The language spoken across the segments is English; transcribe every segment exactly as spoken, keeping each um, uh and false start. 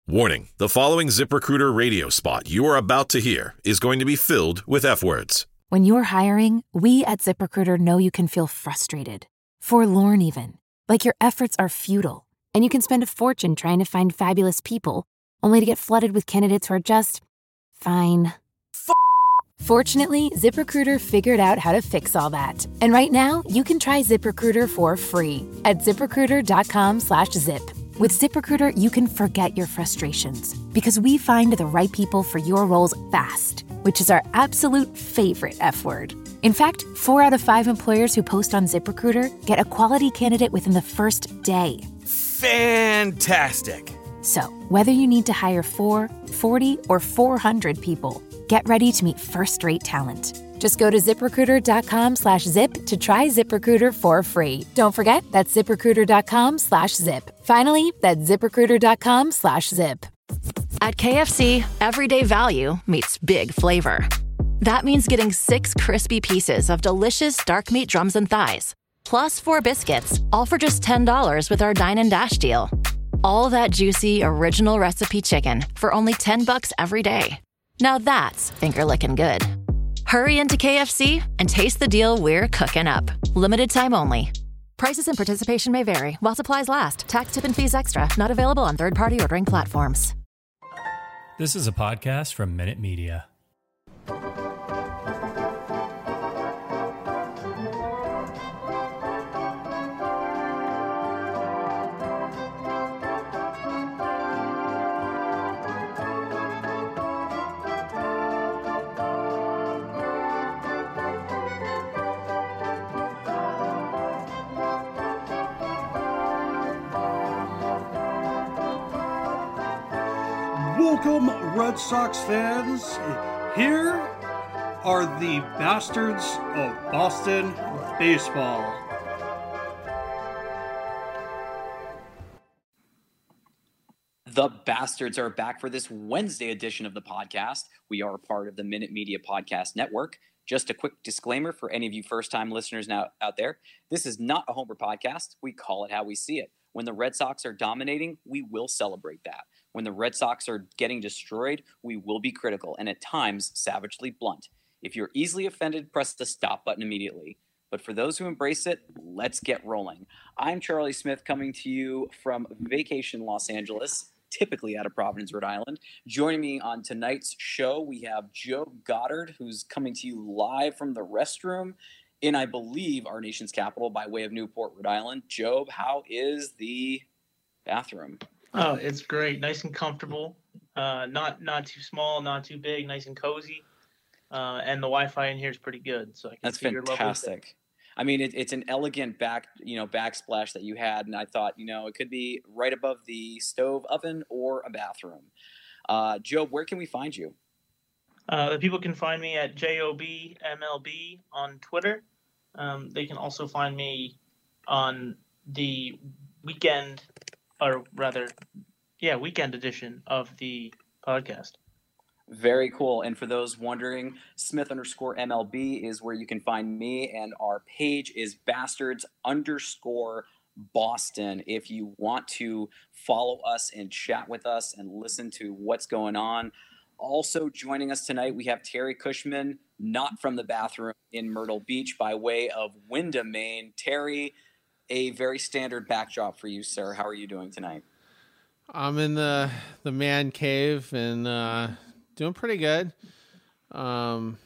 Warning, the following ZipRecruiter radio spot you are about to hear is going to be filled with F-words. When you're hiring, we at ZipRecruiter know you can feel frustrated, forlorn even, like your efforts are futile, and you can spend a fortune trying to find fabulous people, only to get flooded with candidates who are just fine. F- Fortunately, ZipRecruiter figured out how to fix all that. And right now, you can try ZipRecruiter for free at ZipRecruiter.com slash zip. With ZipRecruiter, you can forget your frustrations because we find the right people for your roles fast, which is our absolute favorite F word. In fact, four out of five employers who post on ZipRecruiter get a quality candidate within the first day. Fantastic. So, whether you need to hire four, forty, or four hundred people, get ready to meet first-rate talent. Just go to ZipRecruiter.com slash zip to try ZipRecruiter for free. Don't forget, that's ZipRecruiter.com slash zip. Finally, that's ZipRecruiter.com slash zip. At K F C, everyday value meets big flavor. That means getting six crispy pieces of delicious dark meat drums and thighs, plus four biscuits, all for just ten dollars with our Dine and Dash deal. All that juicy, original recipe chicken for only ten bucks every day. Now that's finger-licking good. Hurry into K F C and taste the deal we're cooking up. Limited time only. Prices and participation may vary while supplies last. Tax, tip, and fees extra. Not available on third-party ordering platforms. This is a podcast from Minute Media. Welcome, Red Sox fans. Here are the Bastards of Boston baseball. The Bastards are back for this Wednesday edition of the podcast. We are a part of the Minute Media Podcast Network. Just a quick disclaimer for any of you first-time listeners now out there. This is not a Homer podcast. We call it how we see it. When the Red Sox are dominating, we will celebrate that. When the Red Sox are getting destroyed, we will be critical and at times savagely blunt. If you're easily offended, press the stop button immediately. But for those who embrace it, let's get rolling. I'm Charlie Smith coming to you from vacation Los Angeles, typically out of Providence, Rhode Island. Joining me on tonight's show, we have Joe Goddard, who's coming to you live from the restroom in, I believe, our nation's capital by way of Newport, Rhode Island. Job, how is the bathroom? Oh, it's great. Nice and comfortable. Uh, not not too small, not too big, nice and cozy. Uh, and the Wi-Fi in here is pretty good. So I can That's see your lovely fantastic. thing. I mean, it, it's an elegant back, you know, backsplash that you had, and I thought, you know, it could be right above the stove oven or a bathroom. Uh, Joe, where can we find you? Uh, the people can find me at J O B M L B on Twitter. Um, they can also find me on the weekend, or rather, yeah, weekend edition of the podcast. Very cool. And for those wondering, Smith underscore M L B is where you can find me, and our page is Bastards underscore Boston. If you want to follow us and chat with us and listen to what's going on. Also joining us tonight, we have Terry Cushman, not from the bathroom in Myrtle Beach, by way of Windham, Maine. Terry, a very standard backdrop for you, sir. How are you doing tonight? I'm in the the man cave and uh, doing pretty good. Um,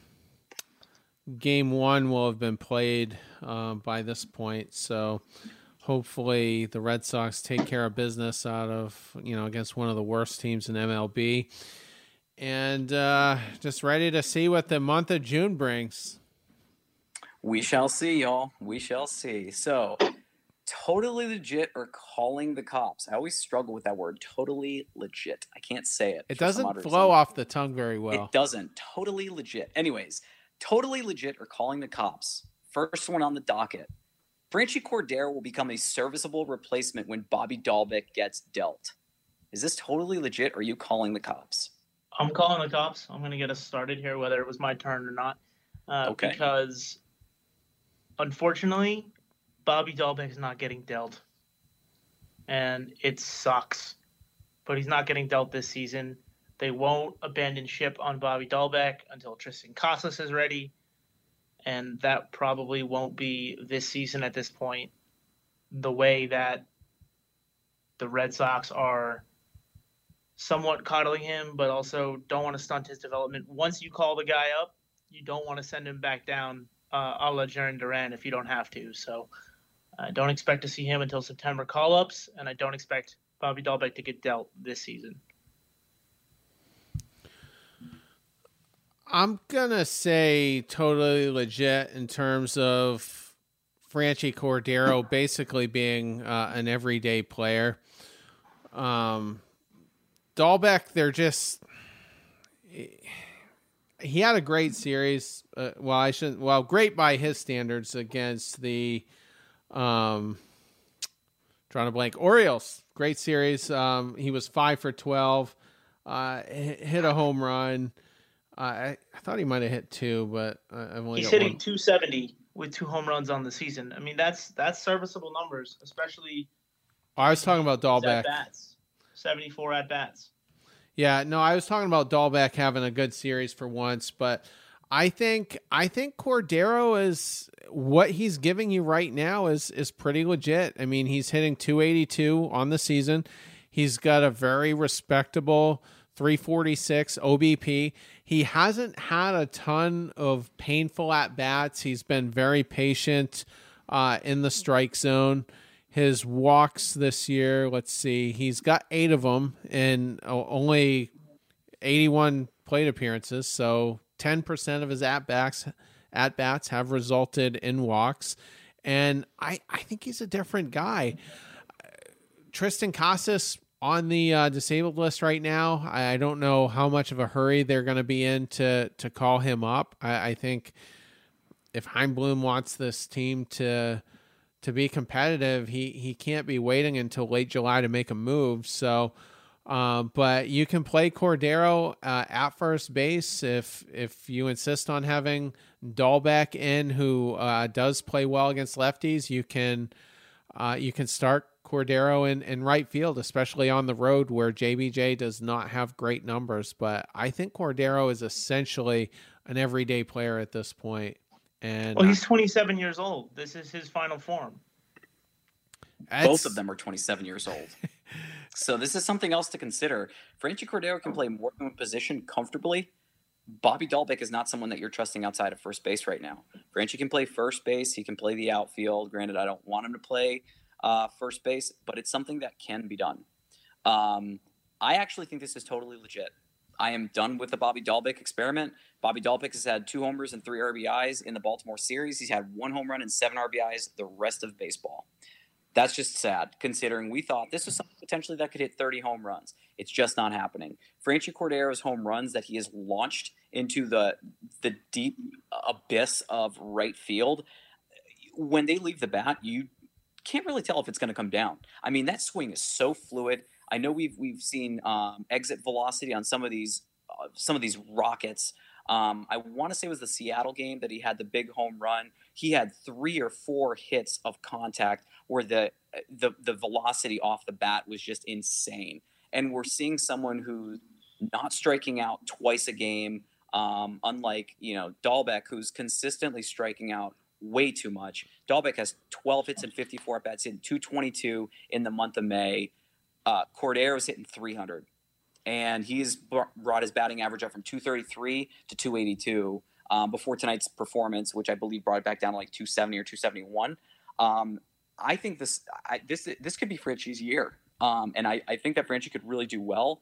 game one will have been played uh, by this point, so hopefully the Red Sox take care of business out of you know against one of the worst teams in M L B. And uh, just ready to see what the month of June brings. We shall see, y'all. We shall see. So, totally legit or calling the cops. I always struggle with that word. Totally legit. I can't say it. It doesn't flow off the tongue very well. It doesn't. Totally legit. Anyways, totally legit or calling the cops. First one on the docket. Franchy Cordero will become a serviceable replacement when Bobby Dalbec gets dealt. Is this totally legit or are you calling the cops? I'm calling the cops. I'm going to get us started here, whether it was my turn or not. Uh, okay. Because, unfortunately, Bobby Dalbec is not getting dealt. And it sucks. but he's not getting dealt this season. They won't abandon ship on Bobby Dahlbeck until Tristan Casas is ready, and that probably won't be this season at this point. The way that the Red Sox are somewhat coddling him, but also don't want to stunt his development. Once you call the guy up, you don't want to send him back down uh, a la Jarren Duran if you don't have to. So I don't expect to see him until September call-ups, and I don't expect Bobby Dahlbeck to get dealt this season. I'm going to say totally legit in terms of Franchy Cordero basically being uh, an everyday player. Um, Dahlbeck, they're just... He had a great series. Uh, well, I shouldn't... Well, great by his standards against the... Um, trying to blank. Orioles. Great series. Um, he was five for twelve. Uh, hit a home run. Uh, I, I thought he might have hit two, but I've only He's got hitting one. two seventy with two home runs on the season. I mean, that's that's serviceable numbers, especially. Oh, I was talking about Dahlbeck. At-bats. seventy-four at-bats. Yeah, no, I was talking about Dahlbeck having a good series for once, but I think I think Cordero is what he's giving you right now is is pretty legit. I mean, he's hitting two eighty-two on the season. He's got a very respectable three forty-six O B P. He hasn't had a ton of painful at-bats. He's been very patient uh, in the strike zone. His walks this year, let's see, he's got eight of them in only eighty-one plate appearances, so ten percent of his at-bats at-bats have resulted in walks, and I, I think he's a different guy. Tristan Casas on the uh, disabled list right now. I, I don't know how much of a hurry they're going to be in to to call him up. I, I think if Chaim Bloom wants this team to to be competitive, he he can't be waiting until late July to make a move. So, um, but you can play Cordero uh, at first base if if you insist on having Dahlbeck in, who uh, does play well against lefties. You can uh, you can start Cordero in, in right field, especially on the road where J B J does not have great numbers. But I think Cordero is essentially an everyday player at this point. And well, he's twenty-seven years old. This is his final form. Both of them are twenty-seven years old. So this is something else to consider. Franchy Cordero can play more than one position comfortably. Bobby Dahlbeck is not someone that you're trusting outside of first base right now. Franchy can play first base. He can play the outfield. Granted, I don't want him to play uh, first base, but it's something that can be done. Um, I actually think this is totally legit. I am done with the Bobby Dahlbeck experiment. Bobby Dahlbeck has had two homers and three R B Is in the Baltimore series. He's had one home run and seven R B Is the rest of baseball. That's just sad, considering we thought this was something potentially that could hit thirty home runs. It's just not happening. Franchy Cordero's home runs that he has launched into the the deep abyss of right field, when they leave the bat, you can't really tell if it's going to come down. I mean, that swing is so fluid. I know we've we've seen um, exit velocity on some of these uh, some of these rockets. Um, I want to say it was the Seattle game that he had the big home run. He had three or four hits of contact where the the the velocity off the bat was just insane. And we're seeing someone who's not striking out twice a game, um, unlike you know Dahlbeck, who's consistently striking out way too much. Dahlbeck has twelve hits and fifty-four at bats, in two twenty-two in the month of May. Uh, Cordero's hitting three hundred, and he's brought his batting average up from two thirty-three to two eighty-two um, before tonight's performance, which I believe brought it back down to like two seventy or two seventy-one. Um, I think this I, this this could be Franchy's year, um, and I, I think that Franchy could really do well.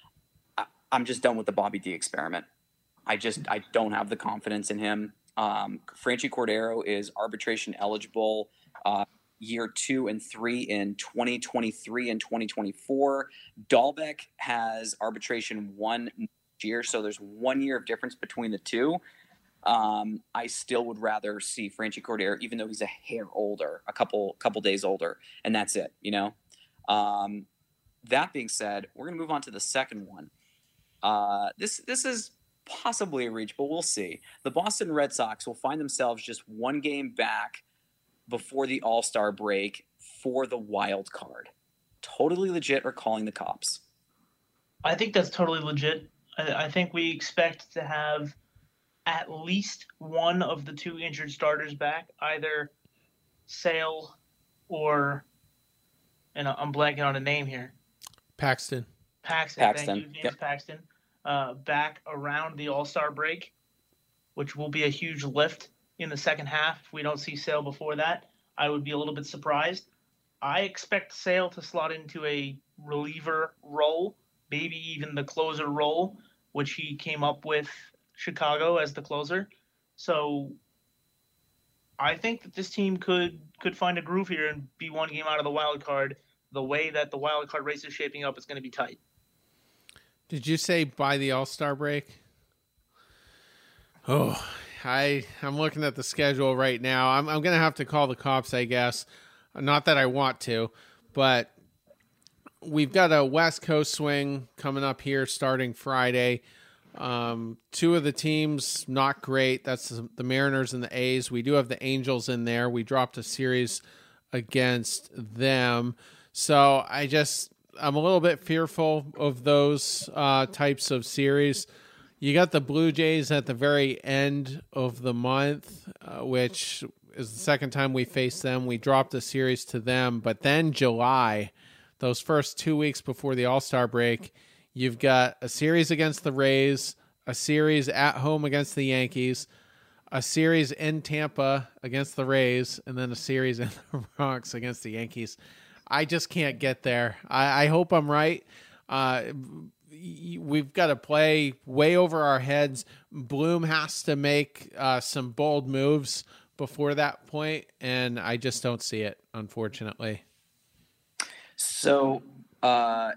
I, I'm just done with the Bobby D experiment. I just I don't have the confidence in him. Um, Franchy Cordero is arbitration eligible uh, year two and three in twenty twenty-three and twenty twenty-four. Dahlbeck has arbitration one year, so there's one year of difference between the two. Um, I still would rather see Franchy Cordero, even though he's a hair older, a couple couple days older, and that's it, you know? Um, that being said, we're going to move on to the second one. Uh, this this is possibly a reach, but we'll see. The Boston Red Sox will find themselves just one game back before the All-Star break for the wild card. Totally legit or calling the cops? I think that's totally legit. I, I think we expect to have at least one of the two injured starters back, either Sale or, and I'm blanking on a name here. Paxton. Paxton, Paxton. thank you, James Yep. Paxton. Uh, back around the All-Star break, which will be a huge lift in the second half. If we don't see Sale before that, I would be a little bit surprised. I expect Sale to slot into a reliever role, maybe even the closer role, which he came up with Chicago as the closer. So I think that this team could could find a groove here and be one game out of the wild card. The way that the wild card race is shaping up, it's going to be tight. Did you say by the All-Star break? Oh, I I'm looking at the schedule right now. I'm I'm gonna have to call the cops, I guess. Not that I want to, but we've got a West Coast swing coming up here starting Friday. Um, two of the teams not great. That's the Mariners and the A's. We do have the Angels in there. We dropped a series against them, so I just I'm a little bit fearful of those uh, types of series. You got the Blue Jays at the very end of the month, uh, which is the second time we faced them. We dropped a series to them, but then July, those first two weeks before the All-Star break, you've got a series against the Rays, a series at home against the Yankees, a series in Tampa against the Rays, and then a series in the Bronx against the Yankees. I just can't get there. I, I hope I'm right. Uh, we've got to play way over our heads. Bloom has to make uh, some bold moves before that point, and I just don't see it, unfortunately. So, uh,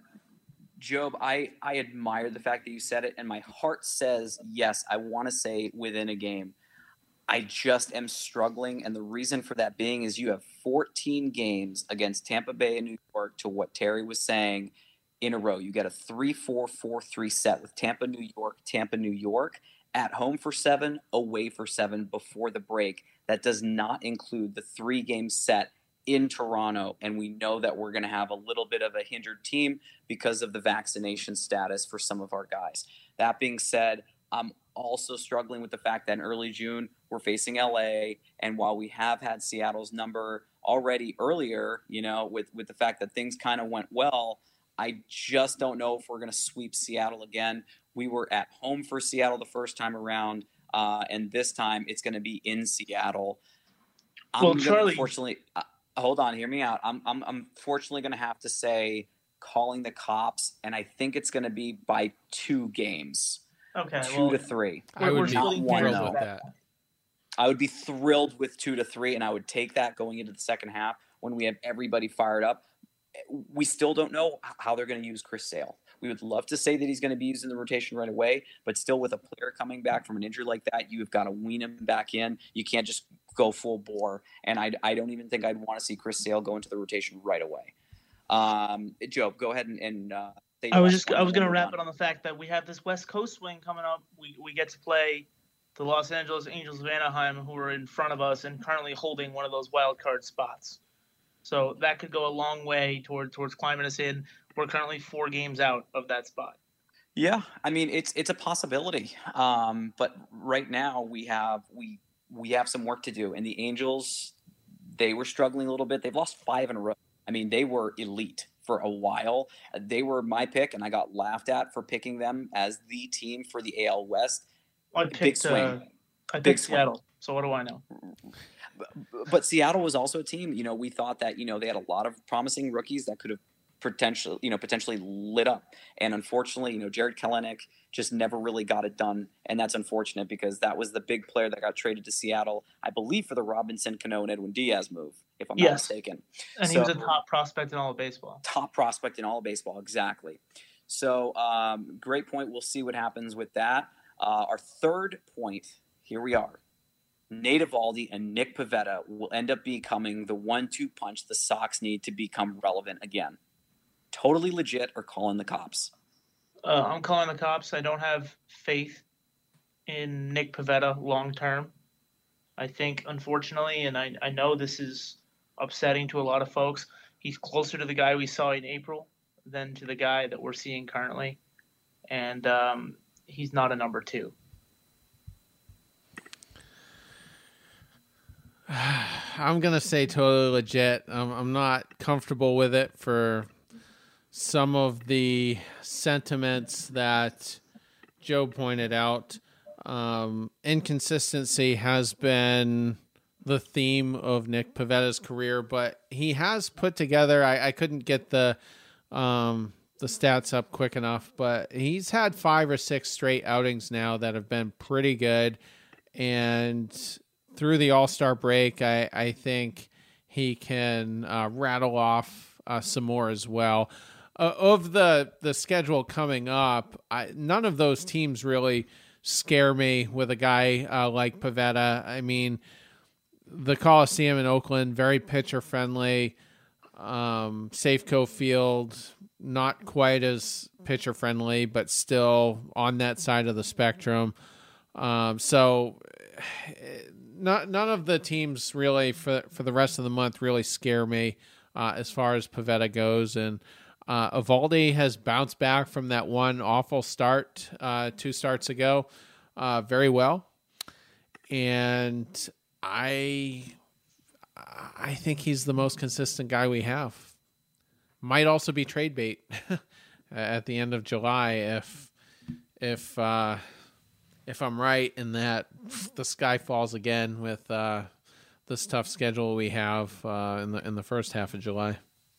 Job, I, I admire the fact that you said it, and my heart says, yes, I want to say within a game. I just am struggling, and the reason for that being is you have fourteen games against Tampa Bay and New York, to what Terry was saying, in a row. You get a three four four three set with Tampa, New York, Tampa, New York, at home for seven, away for seven before the break. That does not include the three-game set in Toronto, and we know that we're going to have a little bit of a hindered team because of the vaccination status for some of our guys. That being said, I'm also struggling with the fact that in early June we're facing L A, and while we have had Seattle's number already earlier, you know, with, with the fact that things kind of went well, I just don't know if we're going to sweep Seattle again. We were at home for Seattle the first time around, uh, and this time it's going to be in Seattle. I'm Well, gonna, Charlie- unfortunately, uh, hold on, hear me out. I'm, I'm, I'm fortunately going to have to say calling the cops, and I think it's going to be by two games, Okay, two well, to three. I we're would be splitting one, hairs thrilled though. with that. I would be thrilled with two to three, and I would take that going into the second half when we have everybody fired up. We still don't know how they're going to use Chris Sale. We would love to say that he's going to be used in the rotation right away, but still with a player coming back from an injury like that, you have got to wean him back in. You can't just go full bore, and I, I don't even think I'd want to see Chris Sale go into the rotation right away. Um, Joe, go ahead and, and uh, say I your was last just point I was and then going to move wrap on. it on the fact that we have this West Coast swing coming up. We we get to play the Los Angeles Angels of Anaheim, who are in front of us and currently holding one of those wild card spots. So that could go a long way toward towards climbing us in. We're currently four games out of that spot. Yeah, I mean it's it's a possibility, um, but right now we have we we have some work to do. And the Angels, they were struggling a little bit. They've lost five in a row. I mean, they were elite for a while. They were my pick, and I got laughed at for picking them as the team for the A L West. I Big picked swing. uh, I Big picked swing. Seattle. So what do I know? But Seattle was also a team, you know, we thought that, you know, they had a lot of promising rookies that could have potentially, you know, potentially lit up. And unfortunately, you know, Jared Kelenic just never really got it done. And that's unfortunate because that was the big player that got traded to Seattle, I believe, for the Robinson, Cano, and Edwin Diaz move, if I'm not Yes. mistaken. And he So- was a top prospect in all of baseball. Top prospect in all of baseball, exactly. So um, great point. We'll see what happens with that. Uh, our third point, here we are. Nate Eovaldi and Nick Pivetta will end up becoming the one two punch the Sox need to become relevant again. Totally legit or calling the cops? Uh, I'm calling the cops. I don't have faith in Nick Pivetta long term. I think, unfortunately, and I, I know this is upsetting to a lot of folks, he's closer to the guy we saw in April than to the guy that we're seeing currently. and um, he's not a number two. I'm going to say totally legit. I'm, I'm not comfortable with it for some of the sentiments that Joe pointed out. Um, inconsistency has been the theme of Nick Pavetta's career, but he has put together, I, I couldn't get the um, the stats up quick enough, but he's had five or six straight outings now that have been pretty good. And through the All-Star break, I, I think he can uh, rattle off uh, some more as well. Uh, of the, the schedule coming up, I, none of those teams really scare me with a guy uh, like Pivetta. I mean, the Coliseum in Oakland, very pitcher-friendly. Um, Safeco Field, not quite as pitcher-friendly, but still on that side of the spectrum. Um, so not, none of the teams really for, for the rest of the month really scare me uh, as far as Pivetta goes. And uh, Eovaldi has bounced back from that one awful start uh, two starts ago uh, very well. And I I think he's the most consistent guy we have. Might also be trade bait at the end of July if if uh, if I'm right in that the sky falls again with uh, this tough schedule we have uh, in the in the first half of July.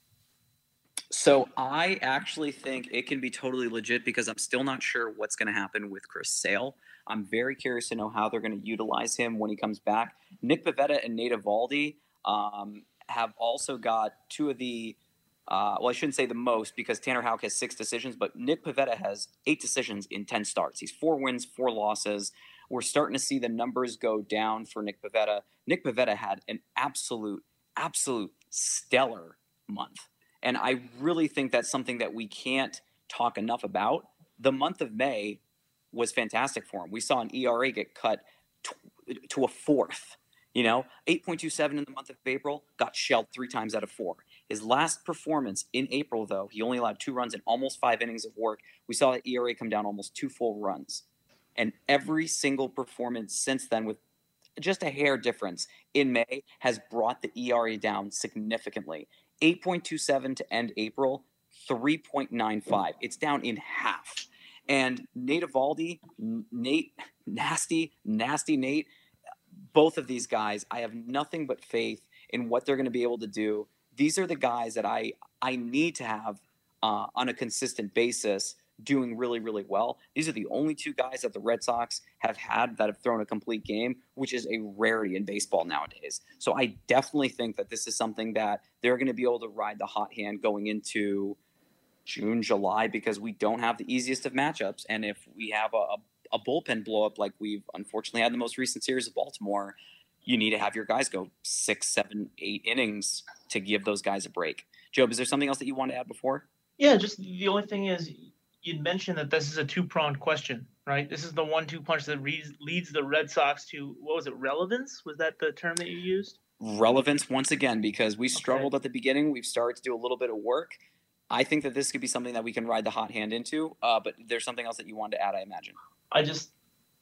So I actually think it can be totally legit because I'm still not sure what's going to happen with Chris Sale. I'm very curious to know how they're going to utilize him when he comes back. Nick Pivetta and Nate Eovaldi um, have also got two of the uh, – well, I shouldn't say the most because Tanner Houck has six decisions, but Nick Pivetta has eight decisions in ten starts. He's four wins, four losses. We're starting to see the numbers go down for Nick Pivetta. Nick Pivetta had an absolute, absolute stellar month. And I really think that's something that we can't talk enough about. The month of May was fantastic for him. We saw an E R A get cut to, to a fourth. You know, eight point two seven in the month of April, got shelled three times out of four. His last performance in April, though, he only allowed two runs in almost five innings of work. We saw that E R A come down almost two full runs. And every single performance since then, with just a hair difference in May, has brought the E R A down significantly. eight point two seven to end April, three point nine five. It's down in half. And Nate Eovaldi, Nate, nasty, nasty Nate, both of these guys, I have nothing but faith in what they're going to be able to do. These are the guys that I, I need to have uh, on a consistent basis doing really, really well. These are the only two guys that the Red Sox have had that have thrown a complete game, which is a rarity in baseball nowadays. So I definitely think that this is something that they're going to be able to ride the hot hand going into June, July, because we don't have the easiest of matchups. And if we have a, a bullpen blow up like we've unfortunately had in the most recent series of Baltimore, you need to have your guys go six, seven, eight innings to give those guys a break. Job, is there something else that you want to add before? Yeah, just the only thing is, you'd mentioned that this is a two-pronged question, right? This is the one two punch that reads, leads the Red Sox to, what was it, relevance? Was that the term that you used? Relevance once again, because we struggled okay. at the beginning. We've started to do a little bit of work. I think that this could be something that we can ride the hot hand into, uh, but there's something else that you wanted to add, I imagine. I just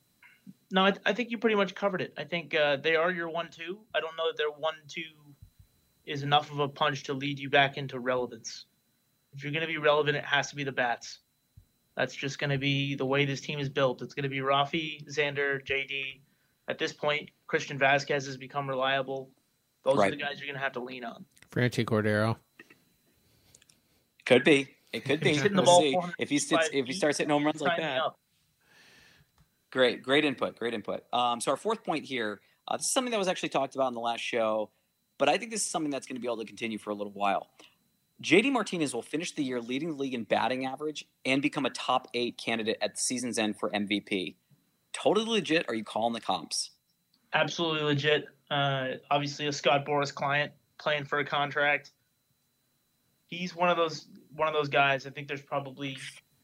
– no, I, I think you pretty much covered it. I think uh, they are your one two. I don't know that their one two is enough of a punch to lead you back into relevance. If you're going to be relevant, it has to be the bats. That's just going to be the way this team is built. It's going to be Rafi, Xander, J D. At this point, Christian Vasquez has become reliable. Those right. are the guys you're going to have to lean on. Franchy Cordero. Could be. It could be. He's hitting the we'll ball if he sits, if he starts hitting home runs like that. Great, great input, great input. Um, so our fourth point here, uh, this is something that was actually talked about in the last show, but I think this is something that's going to be able to continue for a little while. J D Martinez will finish the year leading the league in batting average and become a top eight candidate at the season's end for M V P. Totally legit? Or are you calling the comps? Absolutely legit. Uh, obviously, a Scott Boras client playing for a contract. He's one of those one of those guys. I think there's probably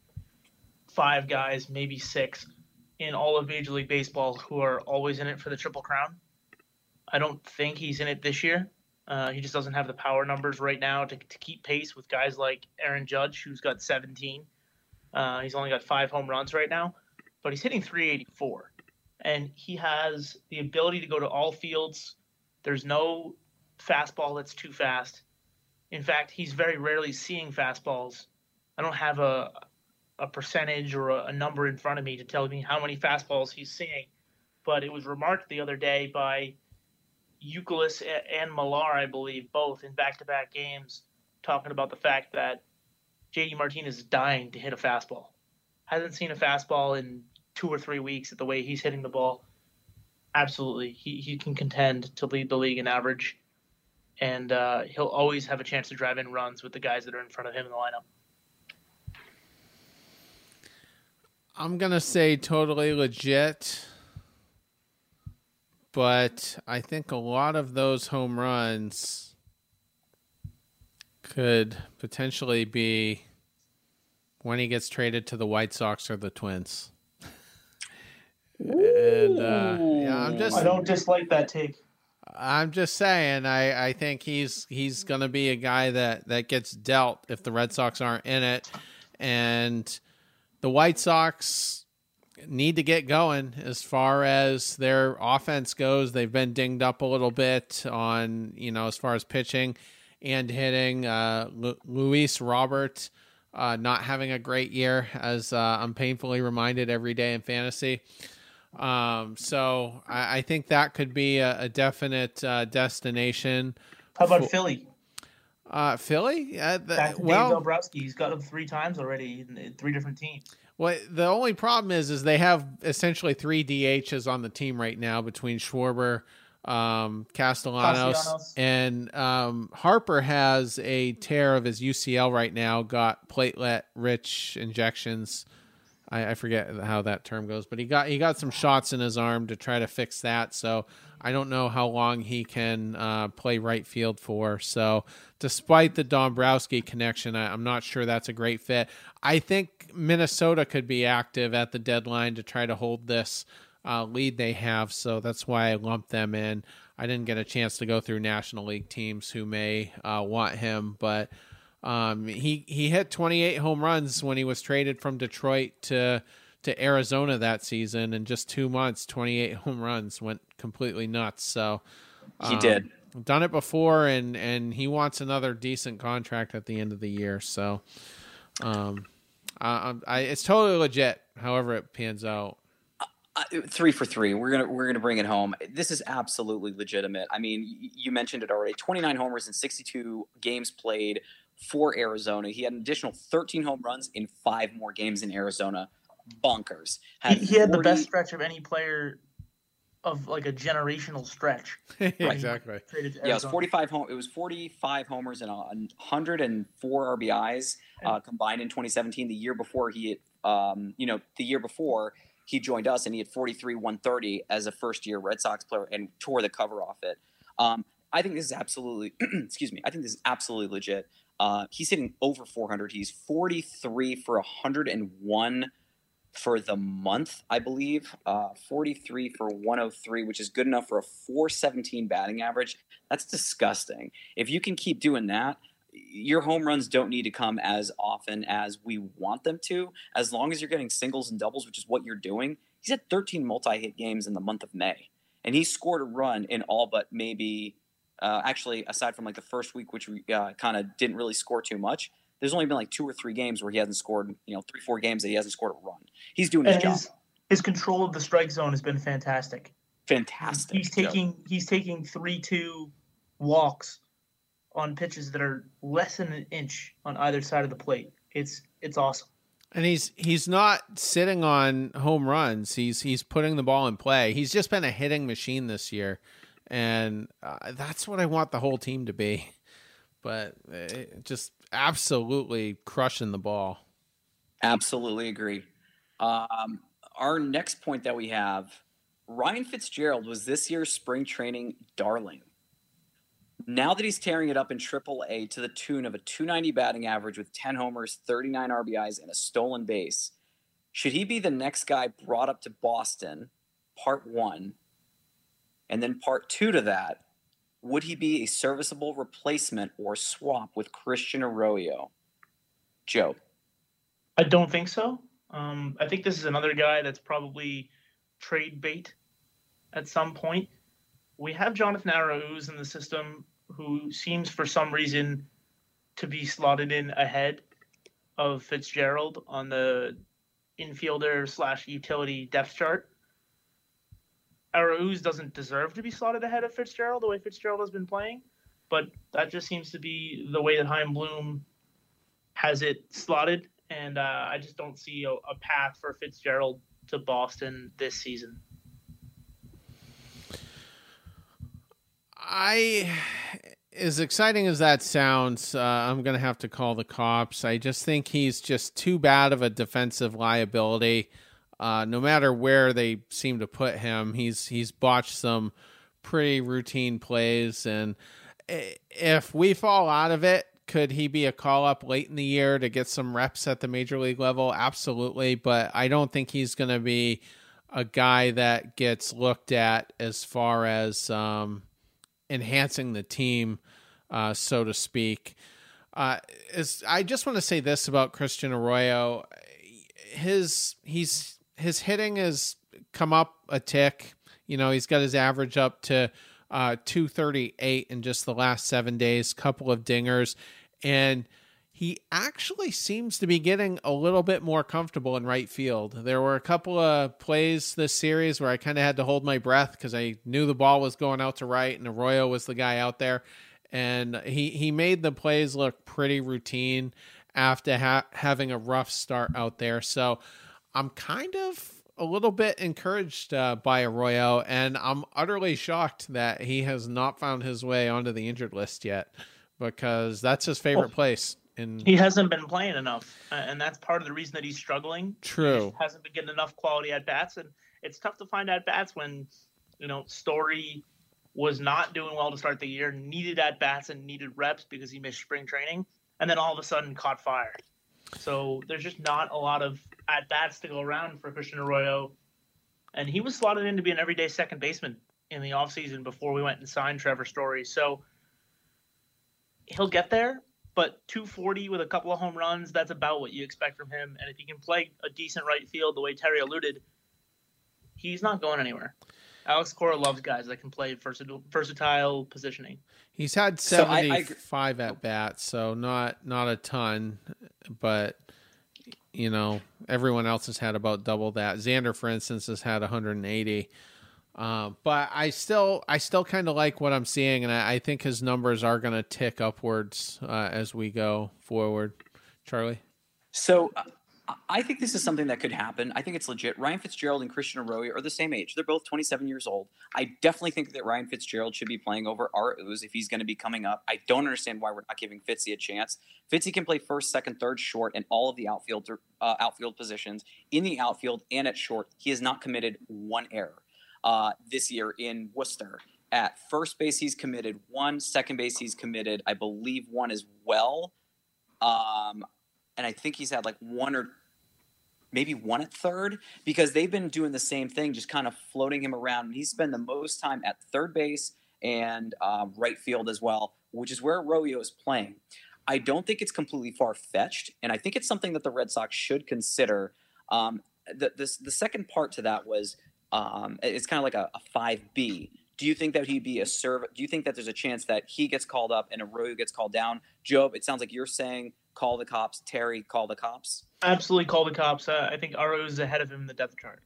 five guys, maybe six, in all of Major League Baseball who are always in it for the Triple Crown. I don't think he's in it this year. Uh, he just doesn't have the power numbers right now to, to keep pace with guys like Aaron Judge, who's got seventeen. Uh, he's only got five home runs right now, but he's hitting three eighty-four. And he has the ability to go to all fields. There's no fastball that's too fast. In fact, he's very rarely seeing fastballs. I don't have a a percentage or a, a number in front of me to tell me how many fastballs he's seeing, but it was remarked the other day by Youkilis and Millar, I believe, both in back-to-back games, talking about the fact that J D Martinez is dying to hit a fastball. Hasn't seen a fastball in two or three weeks at the way he's hitting the ball. Absolutely. He, he can contend to lead the league in average, and uh, he'll always have a chance to drive in runs with the guys that are in front of him in the lineup. I'm going to say totally legit, but I think a lot of those home runs could potentially be when he gets traded to the White Sox or the Twins. And uh, yeah, I'm just I don't dislike that take. I'm just saying I, I think he's he's going to be a guy that, that gets dealt if the Red Sox aren't in it. And the White Sox need to get going as far as their offense goes. They've been dinged up a little bit on, you know, as far as pitching and hitting. Uh, Lu- Luis Robert uh, not having a great year, as uh, I'm painfully reminded every day in fantasy. Um, so I, I think that could be a, a definite uh, destination. How about for, Philly? Uh, Philly? Uh, the, Back to well, Dave Dombrowski. He's got him three times already in, in three different teams. Well, the only problem is, is they have essentially three D Hs on the team right now between Schwarber, um, Castellanos, Castellanos. and um, Harper has a tear of his U C L right now. Got platelet-rich injections. I, I forget how that term goes, but he got he got some shots in his arm to try to fix that. So I don't know how long he can uh, play right field for. So despite the Dombrowski connection, I, I'm not sure that's a great fit. I think Minnesota could be active at the deadline to try to hold this uh, lead they have. So that's why I lumped them in. I didn't get a chance to go through National League teams who may uh, want him, but um, he, he hit twenty-eight home runs when he was traded from Detroit to to Arizona that season. In just two months, twenty-eight home runs, went completely nuts. So um, he did. Done it before, and, and he wants another decent contract at the end of the year. So um, I, I, it's totally legit, however it pans out. Uh, three for three. We're gonna we're gonna bring it home. This is absolutely legitimate. I mean, you mentioned it already. twenty-nine homers in sixty-two games played for Arizona. He had an additional thirteen home runs in five more games in Arizona. Bonkers. Had he, he had the best stretch of any player of like a generational stretch. Exactly. Yeah, it was forty-five home. It was forty-five homers and one hundred four R B Is uh, combined in twenty seventeen. The year before he, had, um, you know, the year before he joined us, and he had forty-three one thirty as a first-year Red Sox player and tore the cover off it. Um, I think this is absolutely, excuse me. I think this is absolutely legit. Uh, he's hitting over four hundred. He's forty-three for one hundred one. For the month, I believe, uh, forty-three for one oh three, which is good enough for a four seventeen batting average. That's disgusting. If you can keep doing that, your home runs don't need to come as often as we want them to. As long as you're getting singles and doubles, which is what you're doing. He's had thirteen multi-hit games in the month of May, and he scored a run in all but maybe, uh, actually, aside from like the first week, which we uh, kind of didn't really score too much. There's only been like two or three games where he hasn't scored, you know, three, four games that he hasn't scored a run. He's doing his and job. His, his control of the strike zone has been fantastic. Fantastic. He's taking so. he's taking three two walks on pitches that are less than an inch on either side of the plate. It's it's awesome. And he's he's not sitting on home runs. He's he's putting the ball in play. He's just been a hitting machine this year, and uh, that's what I want the whole team to be. But it just absolutely crushing the ball. Absolutely agree. Um, our next point that we have, Ryan Fitzgerald was this year's spring training darling. Now that he's tearing it up in triple A to the tune of a two ninety batting average with ten homers, thirty-nine R B Is, and a stolen base, should he be the next guy brought up to Boston, part one, and then part two to that, would he be a serviceable replacement or swap with Christian Arroyo? Joe. I don't think so. Um, I think this is another guy that's probably trade bait at some point. We have Jonathan Arauz in the system, who seems for some reason to be slotted in ahead of Fitzgerald on the infielder slash utility depth chart. Arauz doesn't deserve to be slotted ahead of Fitzgerald the way Fitzgerald has been playing, but that just seems to be the way that Chaim Bloom has it slotted, and uh, I just don't see a, a path for Fitzgerald to Boston this season. I, as exciting as that sounds, uh, I'm going to have to call the cops. I just think he's just too bad of a defensive liability. Uh, no matter where they seem to put him, he's he's botched some pretty routine plays. And if we fall out of it, could he be a call-up late in the year to get some reps at the major league level? Absolutely, but I don't think he's going to be a guy that gets looked at as far as um, enhancing the team, uh, so to speak. Uh, is, I just want to say this about Christian Arroyo. His he's his hitting has come up a tick. You know, he's got his average up to uh, two thirty-eight in just the last seven days, couple of dingers. And he actually seems to be getting a little bit more comfortable in right field. There were a couple of plays this series where I kind of had to hold my breath because I knew the ball was going out to right and Arroyo was the guy out there. And he, he made the plays look pretty routine after ha- having a rough start out there. So I'm kind of a little bit encouraged uh, by Arroyo, and I'm utterly shocked that he has not found his way onto the injured list yet, because that's his favorite well, place. In he hasn't been playing enough, uh, and that's part of the reason that he's struggling. True. He hasn't been getting enough quality at-bats, and it's tough to find at-bats when, you know, Story was not doing well to start the year, needed at-bats and needed reps because he missed spring training, and then all of a sudden caught fire. So there's just not a lot of at-bats to go around for Christian Arroyo. And he was slotted in to be an everyday second baseman in the offseason before we went and signed Trevor Story. So he'll get there, but two forty with a couple of home runs, that's about what you expect from him. And if he can play a decent right field the way Terry alluded, he's not going anywhere. Alex Cora loves guys that can play versatile, versatile positioning. He's had seventy-five so I, I, at bats, so not not a ton, but you know, everyone else has had about double that. Xander, for instance, has had one hundred eighty. Uh, but I still I still kind of like what I'm seeing, and I, I think his numbers are going to tick upwards uh, as we go forward. Charlie? So uh, I think this is something that could happen. I think it's legit. Ryan Fitzgerald and Christian Arroyo are the same age. They're both twenty-seven years old. I definitely think that Ryan Fitzgerald should be playing over Arauz if he's going to be coming up. I don't understand why we're not giving Fitzy a chance. Fitzy can play first, second, third, short, and all of the outfield uh, outfield positions in the outfield and at short. He has not committed one error uh, this year in Worcester. At first base, he's committed one. Second base, he's committed, I believe, one as well. Um, and I think he's had like one or maybe one at third, because they've been doing the same thing, just kind of floating him around. And he's spent the most time at third base and uh, right field as well, which is where Arroyo is playing. I don't think it's completely far-fetched, and I think it's something that the Red Sox should consider. Um, the, this, the second part to that was um, it's kind of like a, a five B. Do you think that he'd be a serve? Do you think that there's a chance that he gets called up and Arroyo gets called down? Job, it sounds like you're saying call the cops. Terry, call the cops. Absolutely call the cops. Uh, I think Arroyo is ahead of him in the depth chart.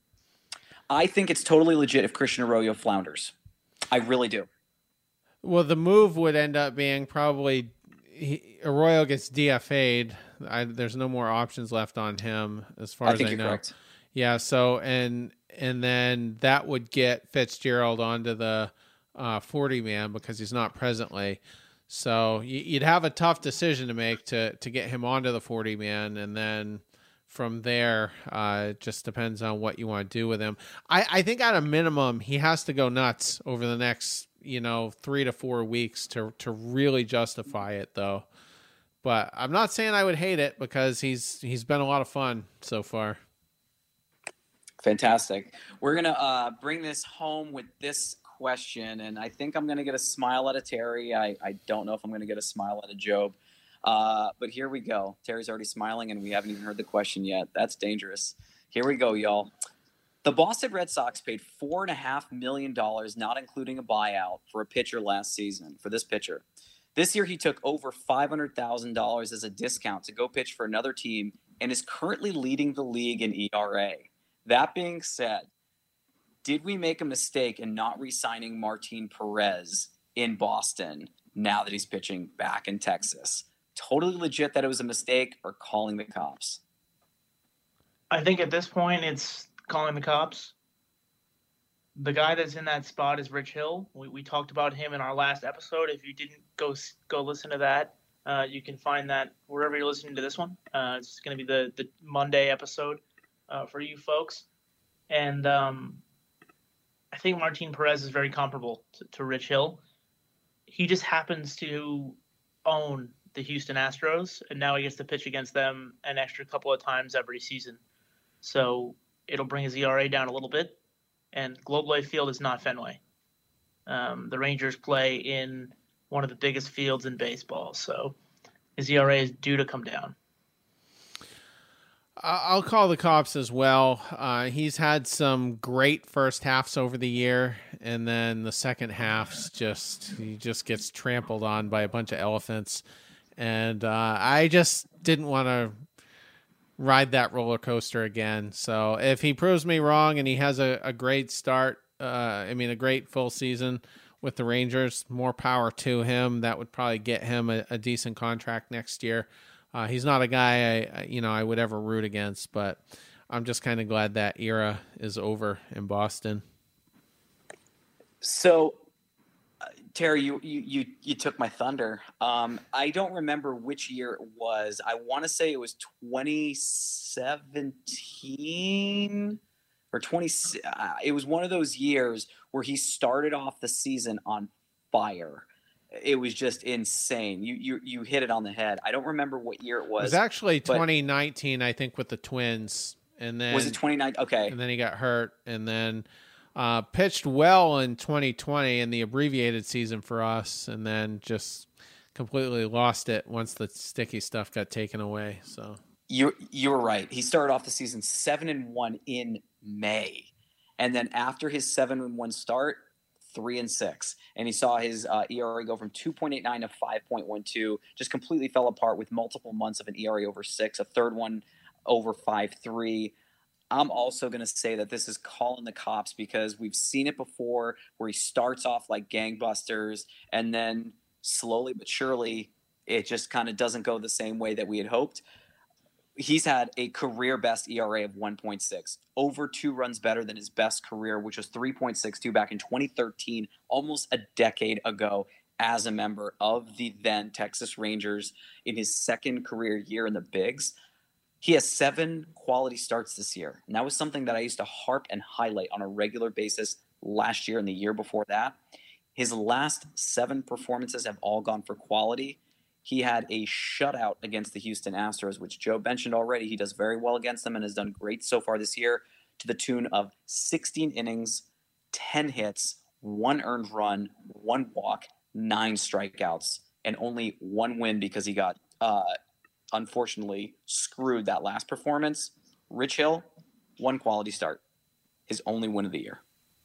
I think it's totally legit if Christian Arroyo flounders. I really do. Well, the move would end up being probably he, Arroyo gets D F A'd. I, there's no more options left on him as far I as think I you're know. Correct. Yeah. So and and then that would get Fitzgerald onto the uh, forty man because he's not presently. So you'd have a tough decision to make to to get him onto the forty man, and then from there, uh, it just depends on what you want to do with him. I, I think at a minimum, he has to go nuts over the next, you know, three to four weeks to to really justify it, though. But I'm not saying I would hate it because he's he's been a lot of fun so far. Fantastic. We're gonna uh, bring this home with this question, and I think I'm gonna get a smile out of Terry. I, I don't know if I'm gonna get a smile out of Job. Uh, but here we go. Terry's already smiling, and we haven't even heard the question yet. That's dangerous. Here we go, y'all. The Boston Red Sox paid four and a half million dollars, not including a buyout, for a pitcher last season. For this pitcher, this year he took over five hundred thousand dollars as a discount to go pitch for another team, and is currently leading the league in E R A. That being said, did we make a mistake in not re-signing Martin Perez in Boston now that he's pitching back in Texas? Totally legit that it was a mistake, or calling the cops? I think at this point it's calling the cops. The guy that's in that spot is Rich Hill. We, we talked about him in our last episode. If you didn't go go listen to that, uh, you can find that wherever you're listening to this one. Uh, it's going to be the, the Monday episode uh, for you folks. And um, I think Martin Perez is very comparable to, to Rich Hill. He just happens to own the Houston Astros, and now he gets to pitch against them an extra couple of times every season. So it'll bring his E R A down a little bit. And Globe Life Field is not Fenway. Um, the Rangers play in one of the biggest fields in baseball, so his E R A is due to come down. I'll call the cops as well. Uh, he's had some great first halves over the year, and then the second half's just he just gets trampled on by a bunch of elephants. And uh, I just didn't want to ride that roller coaster again. So if he proves me wrong and he has a, a great start, uh, I mean, a great full season with the Rangers, more power to him. That would probably get him a, a decent contract next year. Uh, he's not a guy I, you know, I would ever root against, but I'm just kind of glad that era is over in Boston. So, uh, Terry, you, you, you, you took my thunder. Um, I don't remember which year it was. I want to say it was twenty seventeen or twenty. Uh, it was one of those years where he started off the season on fire. It was just insane. You, you, you hit it on the head. I don't remember what year it was. It was actually twenty nineteen, I think, with the Twins. And then was it twenty nineteen? Okay. And then he got hurt, and then uh, pitched well in twenty twenty in the abbreviated season for us, and then just completely lost it once the sticky stuff got taken away. So you you were right. He started off the season seven and one in May, and then after his seven and one start, three and six, and he saw his uh, E R A go from two point eight nine to five point one two. Just completely fell apart with multiple months of an E R A over six, a third one over five three. I'm also going to say that this is calling the cops because we've seen it before where he starts off like gangbusters and then slowly but surely it just kind of doesn't go the same way that we had hoped. He's had a career best E R A of one point six, over two runs better than his best career, which was three point six two back in twenty thirteen, almost a decade ago, as a member of the then Texas Rangers in his second career year in the Bigs. He has seven quality starts this year, and that was something that I used to harp and highlight on a regular basis last year and the year before that. His last seven performances have all gone for quality. He had a shutout against the Houston Astros, which Joe mentioned already. He does very well against them and has done great so far this year, to the tune of sixteen innings, ten hits, one earned run, one walk, nine strikeouts, and only one win because he got, uh, unfortunately, screwed that last performance. Rich Hill, one quality start. His only win of the year.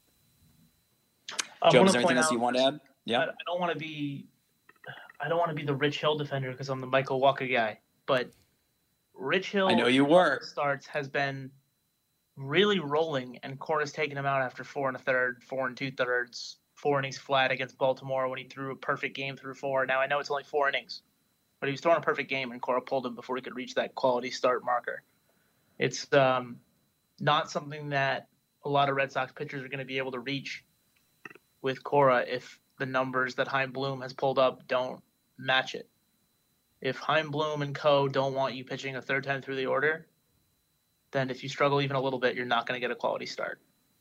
I Joe, is there anything else you want to add? Yeah. I, I don't want to be... I don't want to be the Rich Hill defender because I'm the Michael Walker guy, but Rich Hill, I know you were, starts has been really rolling, and Cora's taken him out after four and a third, four and two thirds, four innings flat against Baltimore when he threw a perfect game through four. Now I know it's only four innings, but he was throwing a perfect game, and Cora pulled him before he could reach that quality start marker. It's um, not something that a lot of Red Sox pitchers are going to be able to reach with Cora if the numbers that Chaim Bloom has pulled up don't match it. If Chaim Bloom and co don't want you pitching a third time through the order, then if you struggle even a little bit, you're not going to get a quality start.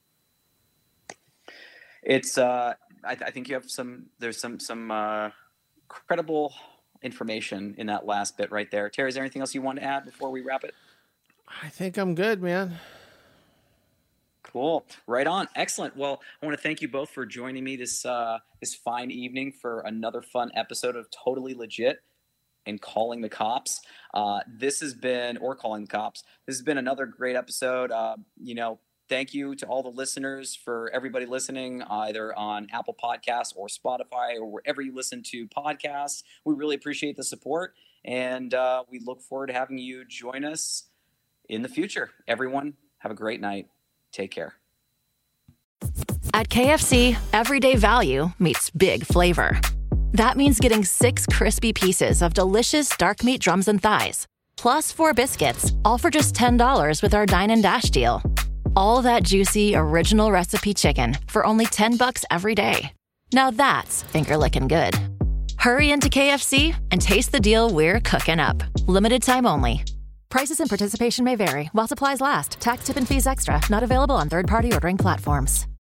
It's uh, I, th- I think you have some. There's some some uh, credible information in that last bit right there. Terry, is there anything else you want to add before we wrap it? I think I'm good, man. Cool. Right on. Excellent. Well, I want to thank you both for joining me this uh, this fine evening for another fun episode of Totally Legit. and calling the cops. Uh, this has been, or calling the cops. This has been another great episode. Uh, you know, thank you to all the listeners, for everybody listening, either on Apple Podcasts or Spotify or wherever you listen to podcasts. We really appreciate the support, and uh, we look forward to having you join us in the future. Everyone, have a great night. Take care. At K F C, everyday value meets big flavor. That means getting six crispy pieces of delicious dark meat drums and thighs, plus four biscuits, all for just ten dollars with our Dine and Dash deal. All that juicy, original recipe chicken for only ten bucks every day. Now that's finger-licking good. Hurry into K F C and taste the deal we're cooking up. Limited time only. Prices and participation may vary while supplies last. Tax, tip, and fees extra. Not available on third-party ordering platforms.